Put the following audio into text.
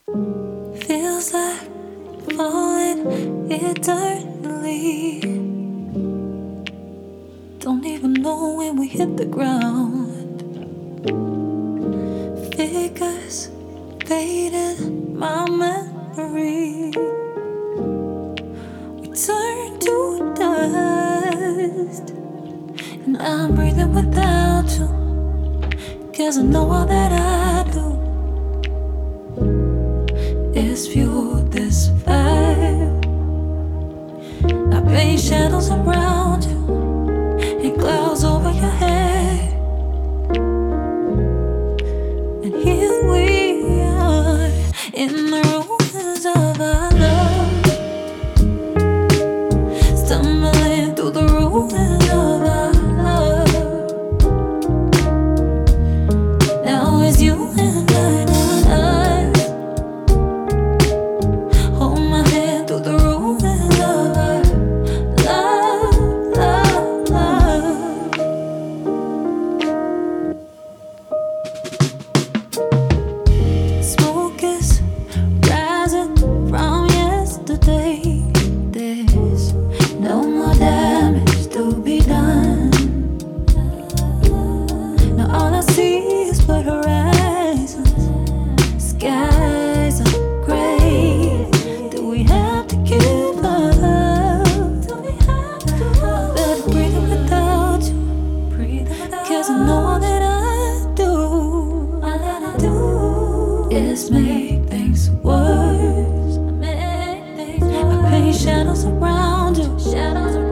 Feels like falling eternally. Don't even know when we hit the ground. Figures fading my memory. We turn to dust, and I'm breathing without you. 'Cause I know all that I do is fuel this fire. I paint shadows around you and clouds over your head. And here we are in the ruins of our love, stumbling through the ruins of our love. Now it's you and I, not us. Hold my hand through the ruins of our love, love, love. Smoke is rising from yesterday. There's no more damage to be done. Now all I see is blurred horizons. Skies are gray. Do we have to give up? Better breathing without you. 'Cause I know all that I do is make things worse. I paint shadows around you.